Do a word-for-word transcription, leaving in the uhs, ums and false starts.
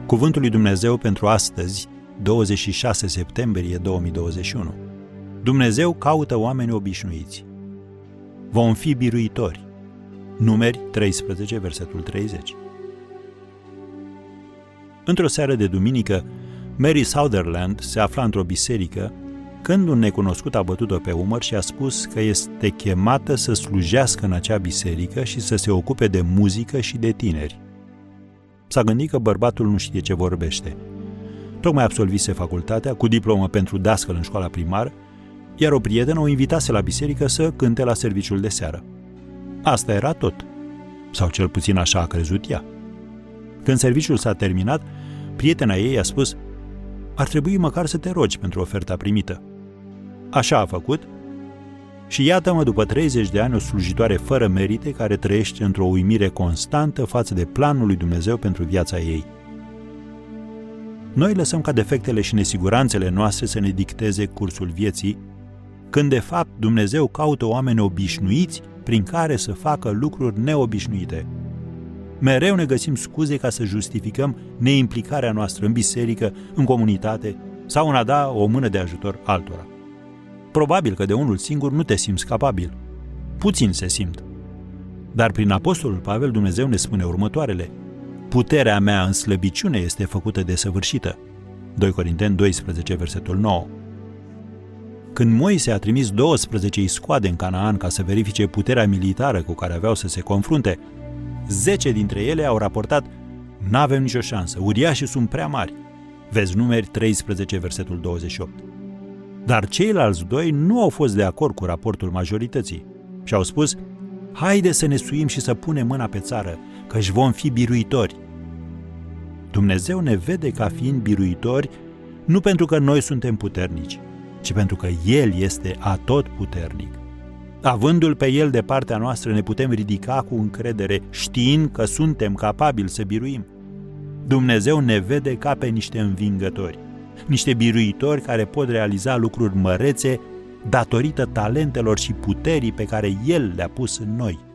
Cuvântul lui Dumnezeu pentru astăzi, douăzeci și șase septembrie două mii douăzeci și unu. Dumnezeu caută oameni obișnuiți. Vom fi biruitori. Numeri treisprezece, versetul treizeci. Într-o seară de duminică, Mary Sutherland se afla într-o biserică când un necunoscut a bătut-o pe umăr și a spus că este chemată să slujească în acea biserică și să se ocupe de muzică și de tineri. S-a gândit că bărbatul nu știe ce vorbește. Tocmai absolvise facultatea, cu diplomă pentru dascăl în școala primară, iar o prietenă o invitase la biserică să cânte la serviciul de seară. Asta era tot. Sau cel puțin așa a crezut ea. Când serviciul s-a terminat, prietena ei a spus: ar trebui măcar să te rogi pentru oferta primită. Așa a făcut și iată-mă după treizeci de ani o slujitoare fără merite care trăiește într-o uimire constantă față de planul lui Dumnezeu pentru viața ei. Noi lăsăm ca defectele și nesiguranțele noastre să ne dicteze cursul vieții, când de fapt Dumnezeu caută oameni obișnuiți prin care să facă lucruri neobișnuite. Mereu ne găsim scuze ca să justificăm neimplicarea noastră în biserică, în comunitate sau în a da o mână de ajutor altora. Probabil că de unul singur nu te simți capabil. Puțin se simt. Dar prin Apostolul Pavel Dumnezeu ne spune următoarele: puterea mea în slăbiciune este făcută desăvârșită. doi Corinteni doisprezece, versetul nouă. Când Moise a trimis douăsprezece iscoade în Canaan ca să verifice puterea militară cu care aveau să se confrunte, zece dintre ele au raportat: n-avem nicio șansă, uriașii sunt prea mari. Vezi Numeri treisprezece, versetul douăzeci și opt. Dar ceilalți doi nu au fost de acord cu raportul majorității și au spus: haide să ne suim și să punem mâna pe țară, căci vom fi biruitori. Dumnezeu ne vede ca fiind biruitori nu pentru că noi suntem puternici, ci pentru că El este atotputernic. Avându-L pe El de partea noastră, ne putem ridica cu încredere, știind că suntem capabili să biruim. Dumnezeu ne vede ca pe niște învingători, niște biruitori care pot realiza lucruri mărețe datorită talentelor și puterii pe care El le-a pus în noi.